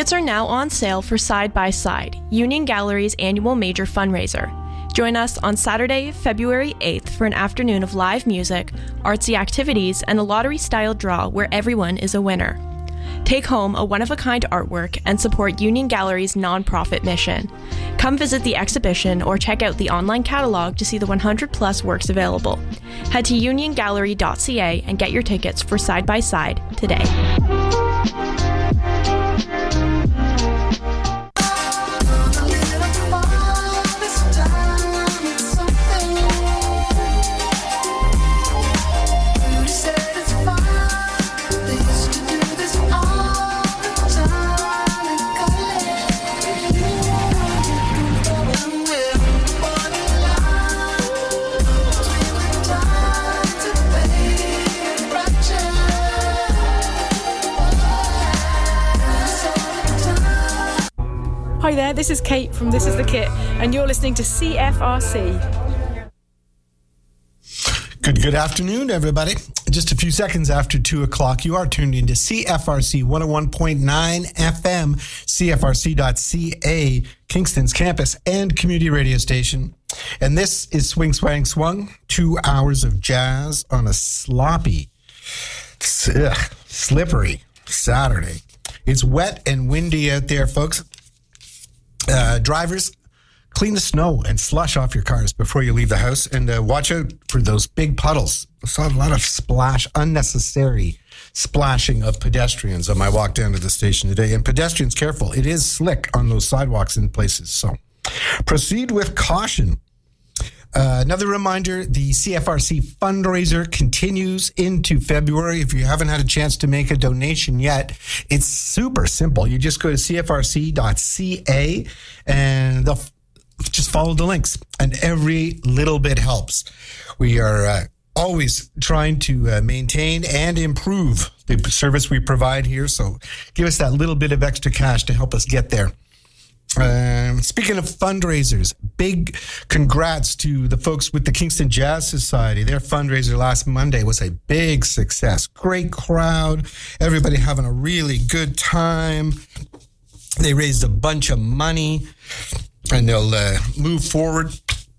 Tickets are now on sale for Side by Side, Union Gallery's annual major fundraiser. Join us on Saturday, February 8th for an afternoon of live music, artsy activities, and a lottery-style draw where everyone is a winner. Take home a one-of-a-kind artwork and support Union Gallery's nonprofit mission. Come visit the exhibition or check out the online catalog to see the 100-plus works available. Head to uniongallery.ca and get your tickets for Side by Side today. Hi there, this is Kate from This Is The Kit, and you're listening to CFRC. Good afternoon, everybody. Just a few seconds after 2 o'clock, you are tuned into CFRC 101.9 FM, CFRC.ca, Kingston's campus and community radio station. And this is Swing, Swang, Swung, 2 hours of jazz on a sloppy, slippery Saturday. It's wet and windy out there, folks. Drivers, clean the snow and slush off your cars before you leave the house, and watch out for those big puddles. I saw a lot of unnecessary splashing of pedestrians on my walk down to the station today. And pedestrians, careful. It is slick on those sidewalks in places. So proceed with caution. Another reminder, the CFRC fundraiser continues into February. If you haven't had a chance to make a donation yet, it's super simple. You just go to cfrc.ca and they'll just follow the links, and every little bit helps. We are always trying to maintain and improve the service we provide here, so give us that little bit of extra cash to help us get there. Speaking of fundraisers, big congrats to the folks with the Kingston Jazz Society. Their fundraiser last Monday was a big success. Great crowd. Everybody having a really good time. They raised a bunch of money, and they'll move forward.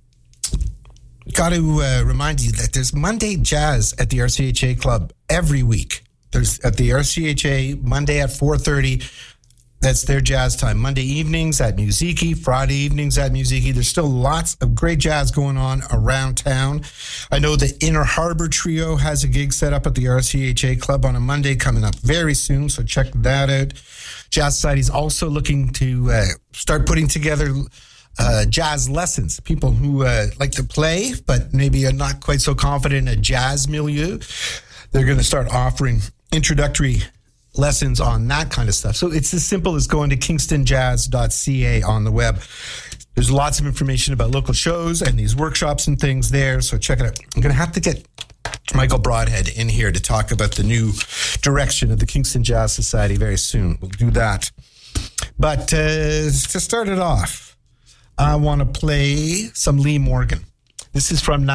Got to remind you that there's Monday Jazz at the RCHA Club every week. There's at the RCHA Monday at 4:30. That's their jazz time. Monday evenings at Musiki, Friday evenings at Musiki. There's still lots of great jazz going on around town. I know the Inner Harbor Trio has a gig set up at the RCHA Club on a Monday coming up very soon, so check that out. Jazz Society's also looking to start putting together jazz lessons. People who like to play, but maybe are not quite so confident in a jazz milieu. They're going to start offering introductory lessons on that kind of stuff. So it's as simple as going to kingstonjazz.ca on the web. There's lots of information about local shows and these workshops and things there, so check it out. I'm going to have to get Michael Broadhead in here to talk about the new direction of the Kingston Jazz Society very soon. We'll do that. But to start it off, I want to play some Lee Morgan. This is from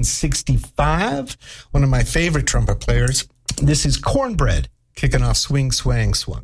1965, one of my favorite trumpet players. This is Cornbread, kicking off Swing, Swang, Swung.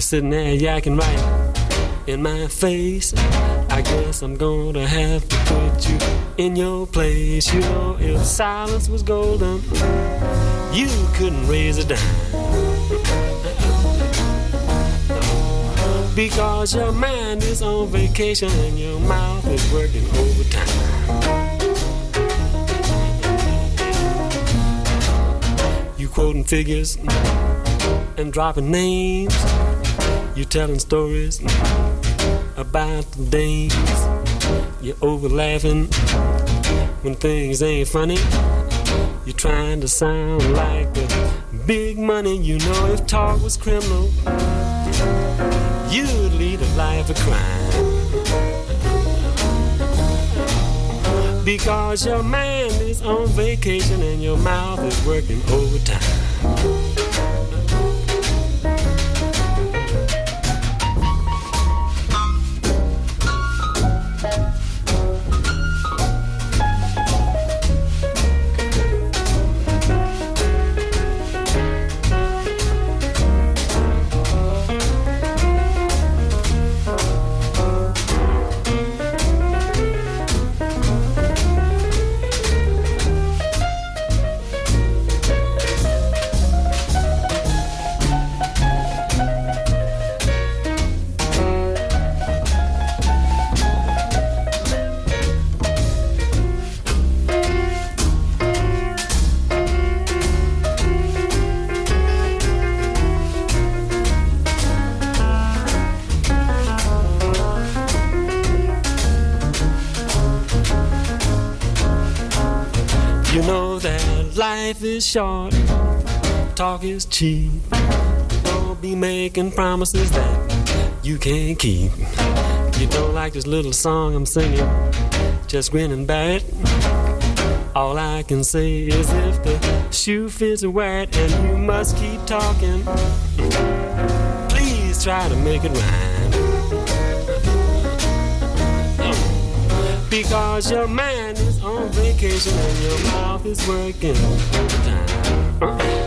sitting there yakking right in my face. I guess I'm gonna have to put you in your place. You know, if silence was golden, you couldn't raise a dime. Because your mind is on vacation and your mouth is working overtime. You quoting figures and dropping names. You telling stories about the dames. You're over laughing when things ain't funny. You're trying to sound like the big money. You know, if talk was criminal, you'd lead a life of crime. Because your mind is on vacation and your mouth is working overtime. You know that life is short, talk is cheap. Don't be making promises that you can't keep. You don't like this little song I'm singing, just grin and bear it. All I can say is if the shoe fits, wear it, and you must keep talking. Please try to make it rhyme. Because your mind is on vacation and your mouth is working overtime.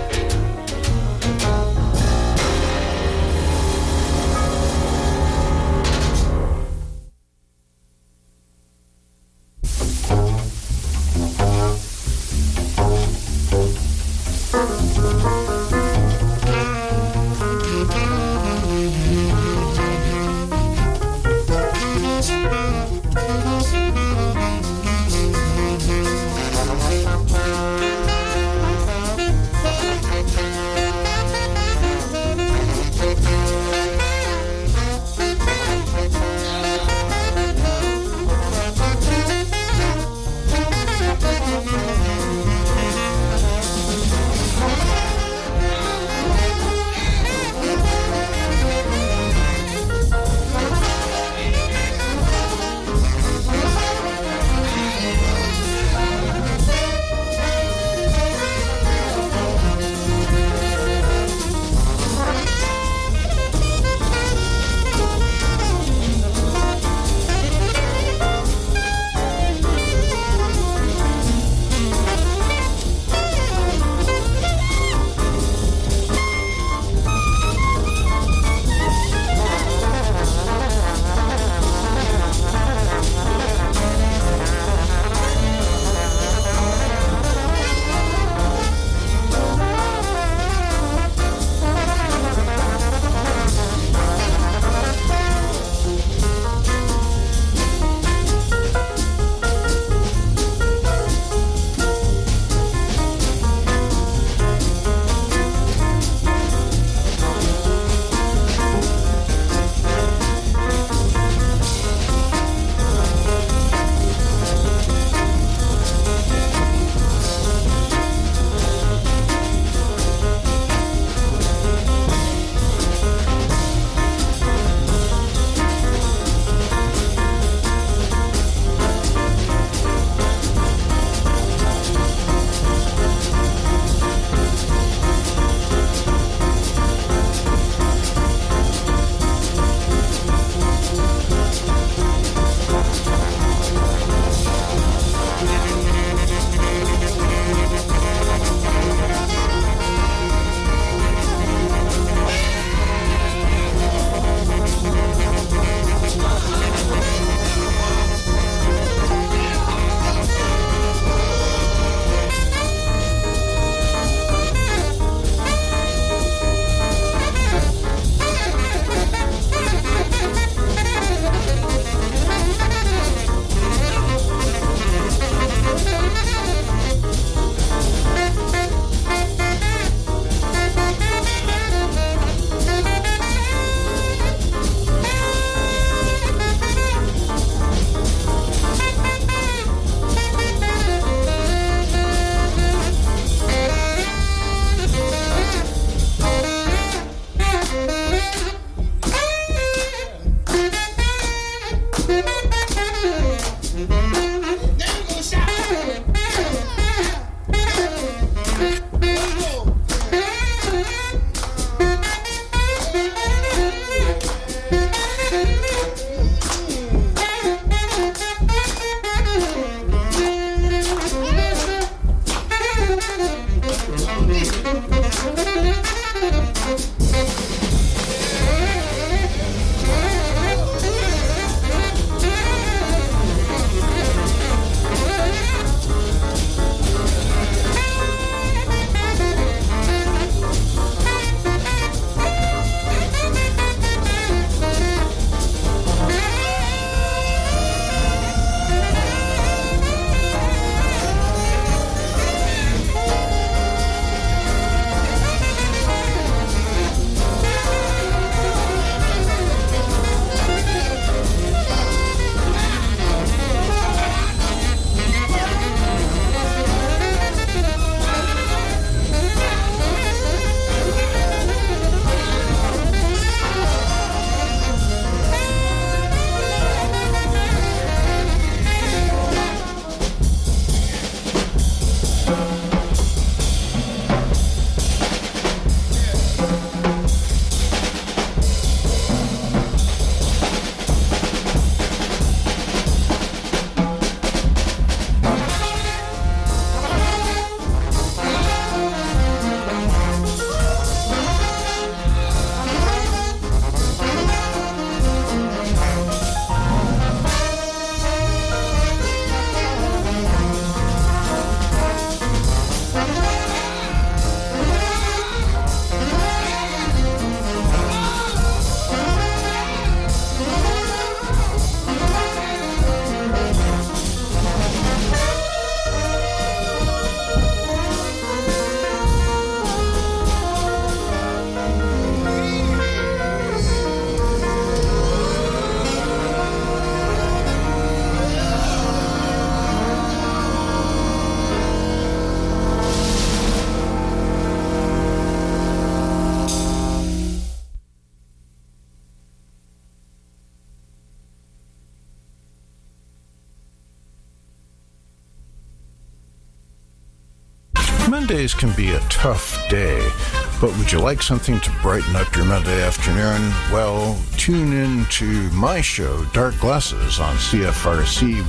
Mondays can be a tough day, but would you like something to brighten up your Monday afternoon? Well, tune in to my show, Dark Glasses, on CFRC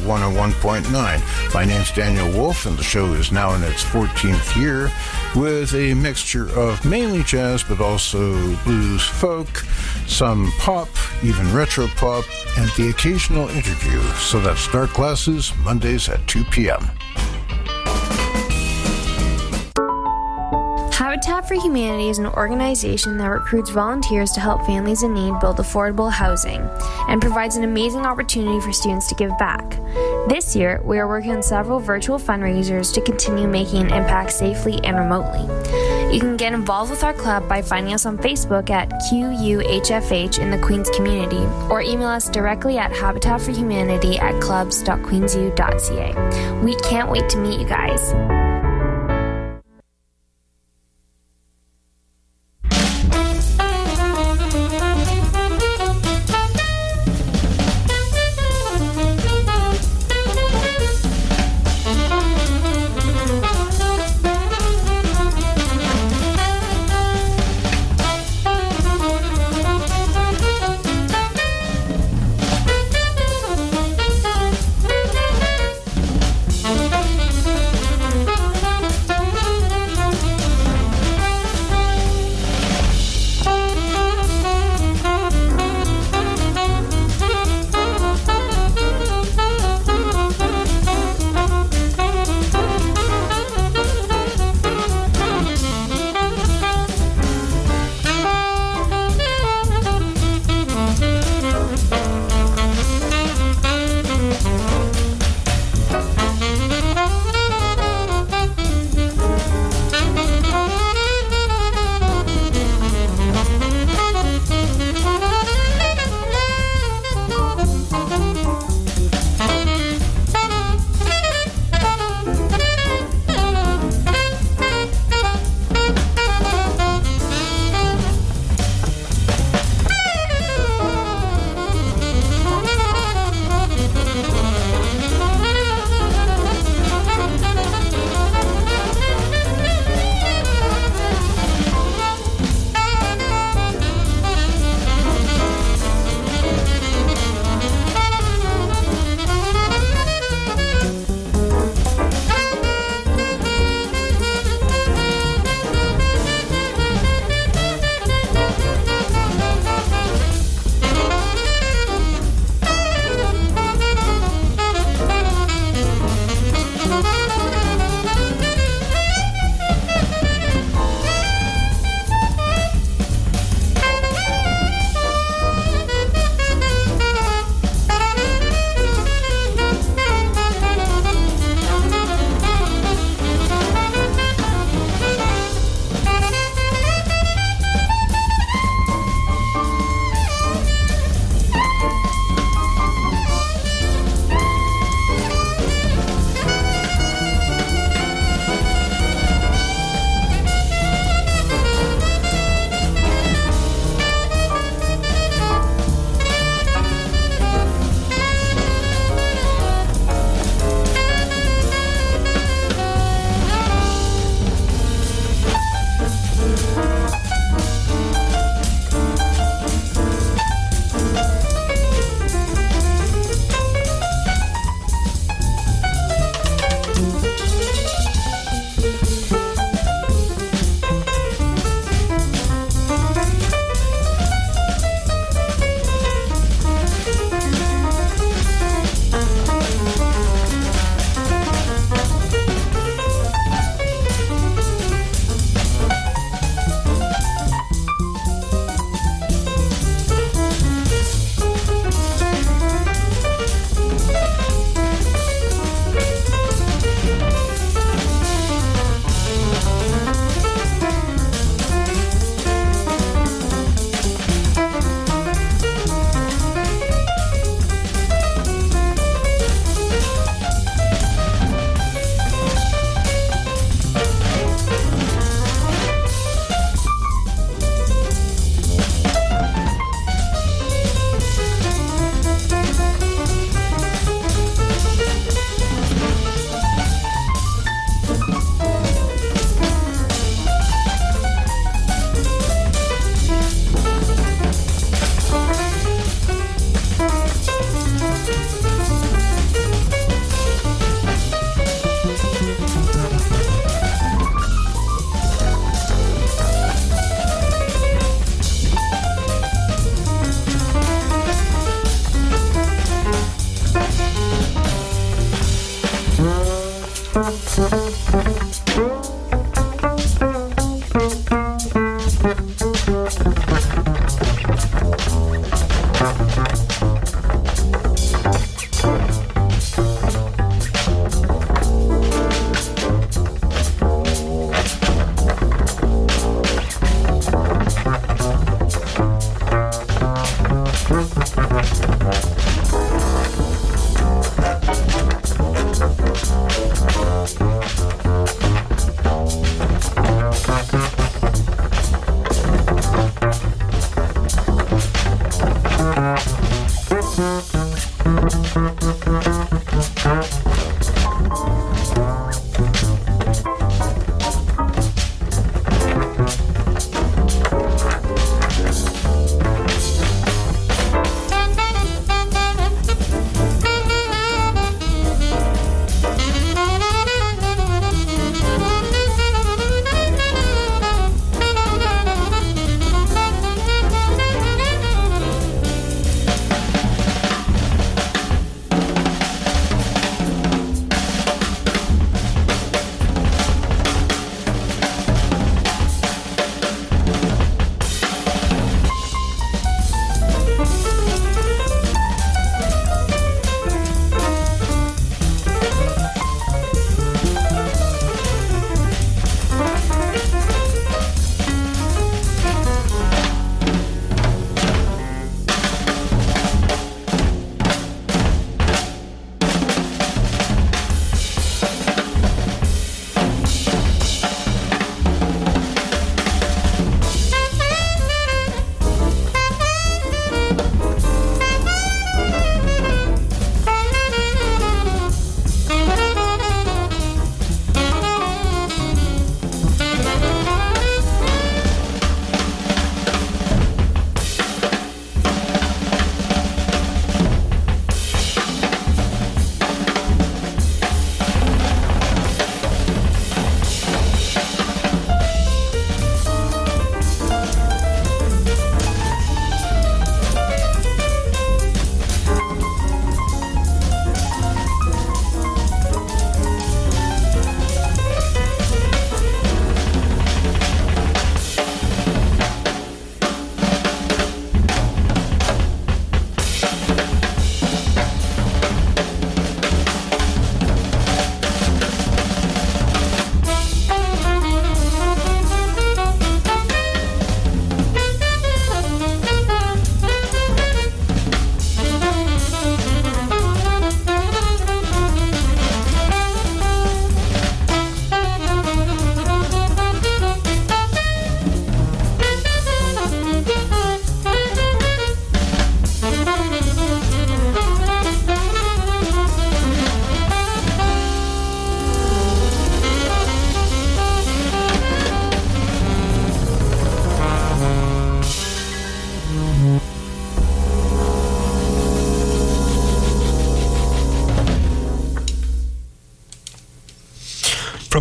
101.9. My name's Daniel Wolf, and the show is now in its 14th year, with a mixture of mainly jazz, but also blues, folk, some pop, even retro pop, and the occasional interview. So that's Dark Glasses, Mondays at 2 p.m. Habitat for Humanity is an organization that recruits volunteers to help families in need build affordable housing and provides an amazing opportunity for students to give back. This year, we are working on several virtual fundraisers to continue making an impact safely and remotely. You can get involved with our club by finding us on Facebook at QUHFH in the Queens community, or email us directly at habitatforhumanity@clubs.queensu.ca. We can't wait to meet you guys.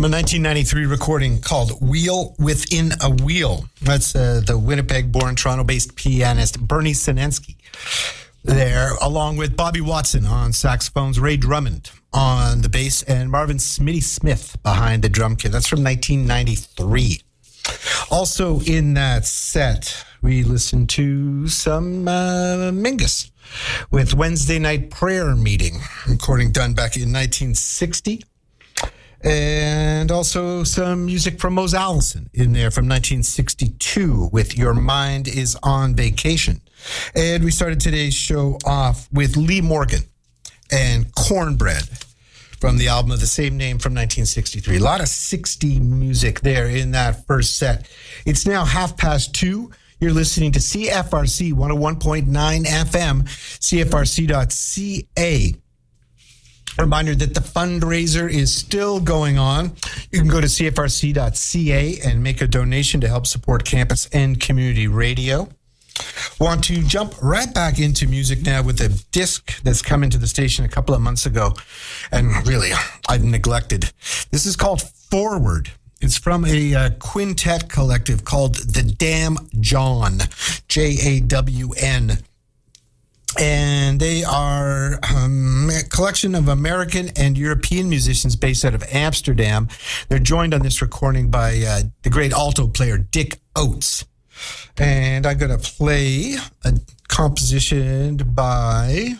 from a 1993 recording called Wheel Within a Wheel. That's the Winnipeg-born, Toronto-based pianist Bernie Sinensky there, along with Bobby Watson on saxophones, Ray Drummond on the bass, and Marvin Smitty Smith behind the drum kit. That's from 1993. Also in that set, we listened to some Mingus with Wednesday Night Prayer Meeting, recording done back in 1960. And also some music from Mose Allison in there from 1962 with Your Mind is on Vacation. And we started today's show off with Lee Morgan and Cornbread from the album of the same name from 1963. A lot of 60 music there in that first set. It's now 2:30. You're listening to CFRC 101.9 FM, CFRC.ca. Reminder that the fundraiser is still going on. You can go to CFRC.ca and make a donation to help support campus and community radio. Want to jump right back into music now with a disc that's come into the station a couple of months ago, and really, I've neglected. This is called Forward. It's from a quintet collective called The Damn Jawn, Jawn. And they are a collection of American and European musicians based out of Amsterdam. They're joined on this recording by the great alto player Dick Oates. And I'm going to play a composition by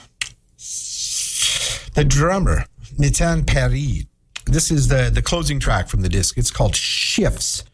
the drummer, Nitin Paris. This is the closing track from the disc. It's called Shifts.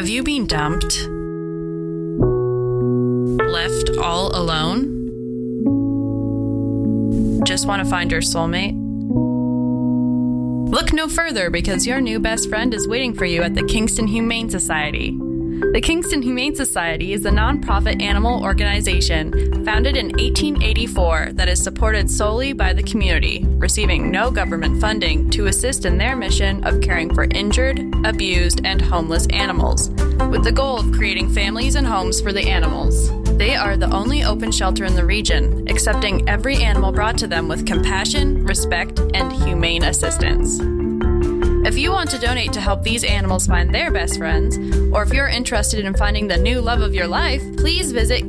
Have you been dumped? Left all alone? Just want to find your soulmate? Look no further, because your new best friend is waiting for you at the Kingston Humane Society. The Kingston Humane Society is a nonprofit animal organization founded in 1884 that is supported solely by the community, receiving no government funding to assist in their mission of caring for injured, abused, and homeless animals, with the goal of creating families and homes for the animals. They are the only open shelter in the region, accepting every animal brought to them with compassion, respect, and humane assistance. If you want to donate to help these animals find their best friends, or if you're interested in finding the new love of your life, please visit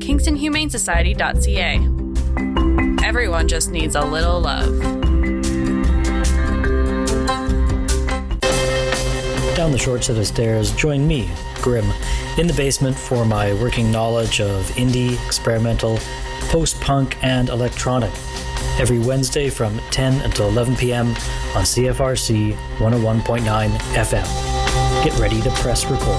kingstonhumanesociety.ca. Everyone just needs a little love. Down the short set of stairs, join me, Grim, in the basement for my working knowledge of indie, experimental, post-punk, and electronic. Every Wednesday from 10 until 11 p.m. on CFRC 101.9 FM. Get ready to press record.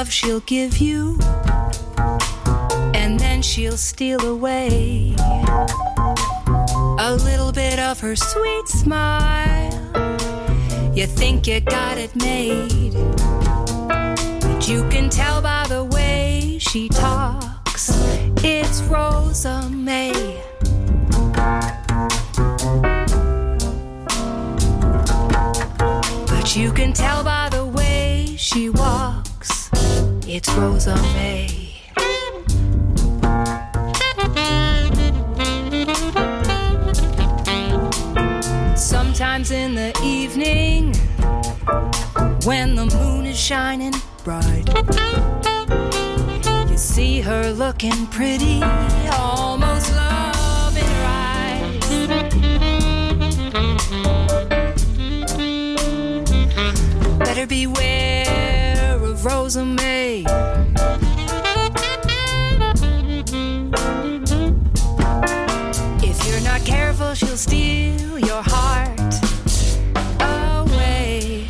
love she'll give you, and then she'll steal away a little bit of her sweet smile. You think you got it made, but you can tell by the way she talks, it's Rosa May. But you can tell by the way she walks, it's Rosa May. Sometimes in the evening, when the moon is shining bright, you see her looking pretty, almost love in her eyes. Better beware of Rosa May. If you're not careful, she'll steal your heart away.